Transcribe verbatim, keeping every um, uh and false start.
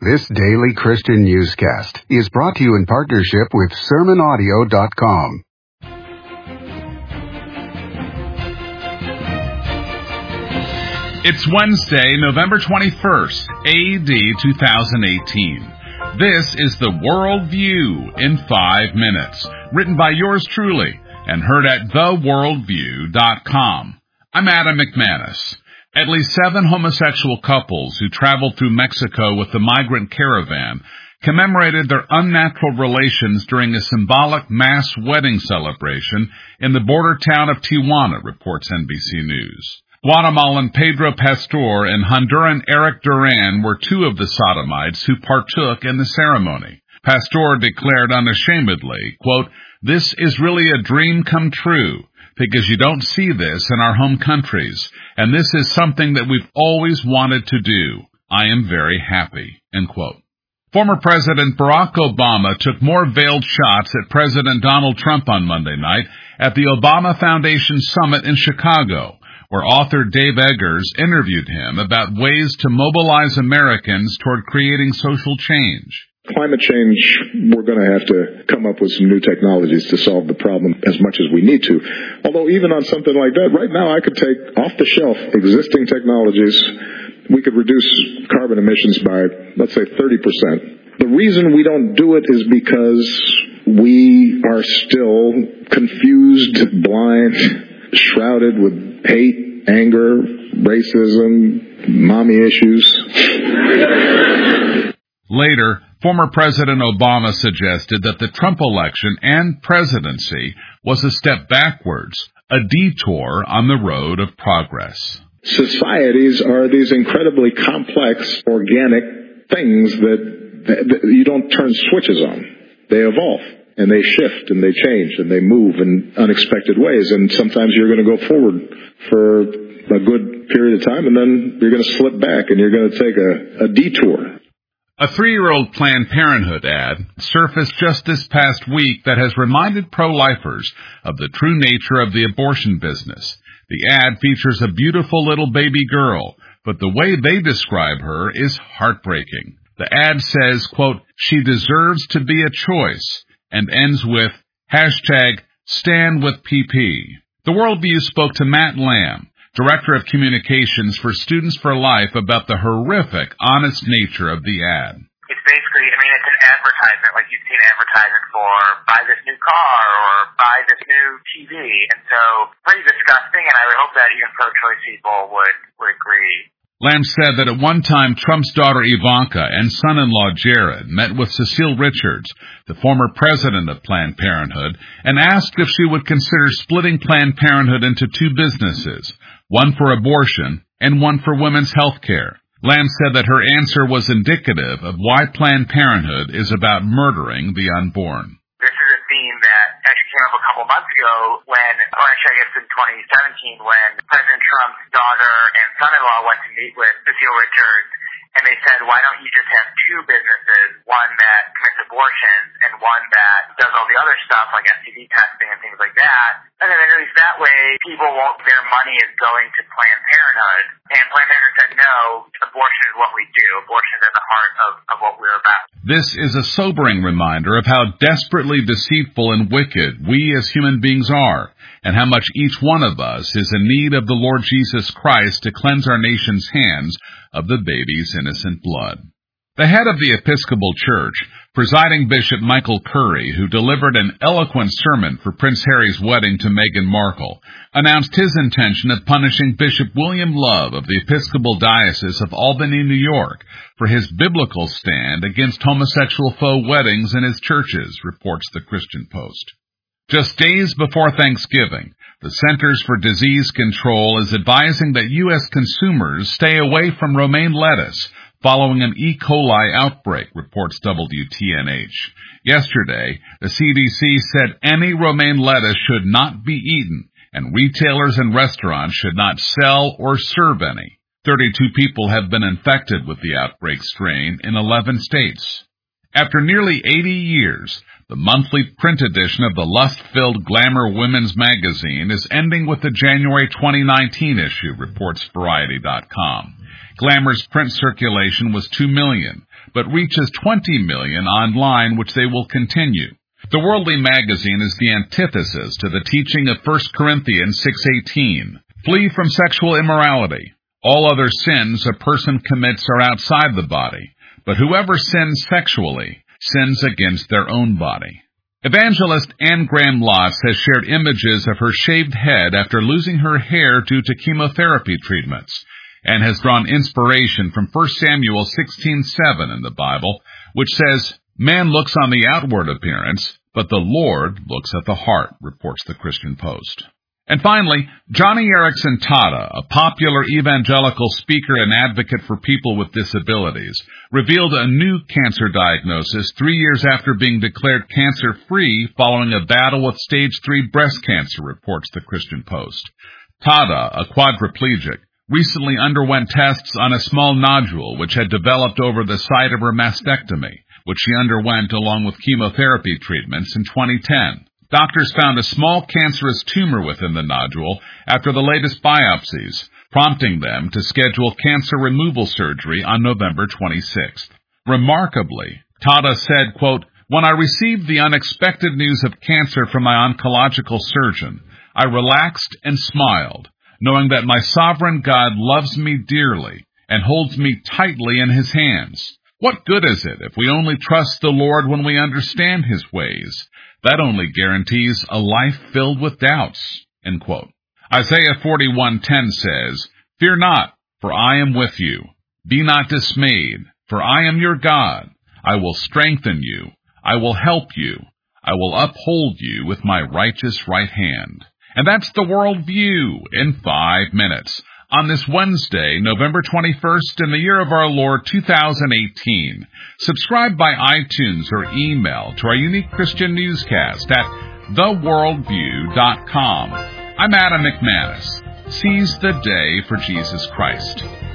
This daily Christian newscast is brought to you in partnership with sermon audio dot com. It's Wednesday, November twenty-first, A D two thousand eighteen. This is the World View in five minutes, written by yours truly and heard at the world view dot com. I'm Adam McManus. At least seven homosexual couples who traveled through Mexico with the migrant caravan commemorated their unnatural relations during a symbolic mass wedding celebration in the border town of Tijuana, reports N B C News. Guatemalan Pedro Pastor and Honduran Eric Duran were two of the sodomites who partook in the ceremony. Pastor declared unashamedly, quote, "This is really a dream come true, because you don't see this in our home countries, and this is something that we've always wanted to do. I am very happy," end quote. Former President Barack Obama took more veiled shots at President Donald Trump on Monday night at the Obama Foundation Summit in Chicago, where author Dave Eggers interviewed him about ways to mobilize Americans toward creating social change. Climate change, we're going to have to come up with some new technologies to solve the problem as much as we need to. Although even on something like that, right now I could take off-the-shelf existing technologies. We could reduce carbon emissions by, let's say, thirty percent. The reason we don't do it is because we are still confused, blind, shrouded with hate, anger, racism, mommy issues. Later, former President Obama suggested that the Trump election and presidency was a step backwards, a detour on the road of progress. Societies are these incredibly complex, organic things that, that you don't turn switches on. They evolve, and they shift, and they change, and they move in unexpected ways. And sometimes you're going to go forward for a good period of time, and then you're going to slip back, and you're going to take a, a detour. A three-year-old Planned Parenthood ad surfaced just this past week that has reminded pro-lifers of the true nature of the abortion business. The ad features a beautiful little baby girl, but the way they describe her is heartbreaking. The ad says, quote, "She deserves to be a choice," and ends with hashtag stand with P P. The Worldview spoke to Matt Lamb, Director of Communications for Students for Life, about the horrific, honest nature of the ad. It's basically, I mean, it's an advertisement, like you've seen advertising for buy this new car or buy this new T V. And so, pretty disgusting, and I would hope that even pro-choice people would, would agree. Lamb said that at one time Trump's daughter Ivanka and son-in-law Jared met with Cecile Richards, the former president of Planned Parenthood, and asked if she would consider splitting Planned Parenthood into two businesses, one for abortion and one for women's health care. Lamb said that her answer was indicative of why Planned Parenthood is about murdering the unborn. This is a theme that actually came up a couple months ago when, or actually I guess in twenty seventeen, when President Trump's daughter and son-in-law went to meet with Cecile Richards, and they said, why don't you just have two businesses, one that commits abortions and one that does all the other stuff like S T D testing and things like that. And then at least that way, people won't, their money is going to Planned Parenthood. And Planned Parenthood said, no, abortion is what we do. Abortion is at the heart of, of what we're about. This is a sobering reminder of how desperately deceitful and wicked we as human beings are, and how much each one of us is in need of the Lord Jesus Christ to cleanse our nation's hands of the baby's innocent blood. The head of the Episcopal Church, presiding Bishop Michael Curry, who delivered an eloquent sermon for Prince Harry's wedding to Meghan Markle, announced his intention of punishing Bishop William Love of the Episcopal Diocese of Albany, New York, for his biblical stand against homosexual faux weddings in his churches, reports the Christian Post. Just days before Thanksgiving, the Centers for Disease Control is advising that U S consumers stay away from romaine lettuce following an E. coli outbreak, reports W T N H. Yesterday, the C D C said any romaine lettuce should not be eaten, and retailers and restaurants should not sell or serve any. thirty-two people have been infected with the outbreak strain in eleven states. After nearly eighty years, the monthly print edition of the lust-filled Glamour Women's Magazine is ending with the January twenty nineteen issue, reports Variety dot com. Glamour's print circulation was two million, but reaches twenty million online, which they will continue. The Worldly Magazine is the antithesis to the teaching of First Corinthians six eighteen. Flee from sexual immorality. All other sins a person commits are outside the body, but whoever sins sexually sins against their own body. Evangelist Anne Graham Lotz has shared images of her shaved head after losing her hair due to chemotherapy treatments, and has drawn inspiration from First Samuel sixteen seven in the Bible, which says, "Man looks on the outward appearance, but the Lord looks at the heart," reports the Christian Post. And finally, Johnny Erickson Tata, a popular evangelical speaker and advocate for people with disabilities, revealed a new cancer diagnosis three years after being declared cancer-free following a battle with stage three breast cancer, reports the Christian Post. Tata, a quadriplegic, recently underwent tests on a small nodule which had developed over the site of her mastectomy, which she underwent along with chemotherapy treatments in twenty ten. Doctors found a small cancerous tumor within the nodule after the latest biopsies, prompting them to schedule cancer removal surgery on November twenty-sixth. Remarkably, Tata said, quote, "When I received the unexpected news of cancer from my oncological surgeon, I relaxed and smiled, knowing that my sovereign God loves me dearly and holds me tightly in his hands. What good is it if we only trust the Lord when we understand his ways? That only guarantees a life filled with doubts." End quote. Isaiah forty-one ten says, "Fear not, for I am with you. Be not dismayed, for I am your God. I will strengthen you. I will help you. I will uphold you with my righteous right hand." And that's the World View in five minutes. On this Wednesday, November twenty-first, in the year of our Lord two thousand eighteen. Subscribe by iTunes or email to our unique Christian newscast at the worldview dot com. I'm Adam McManus. Seize the day for Jesus Christ.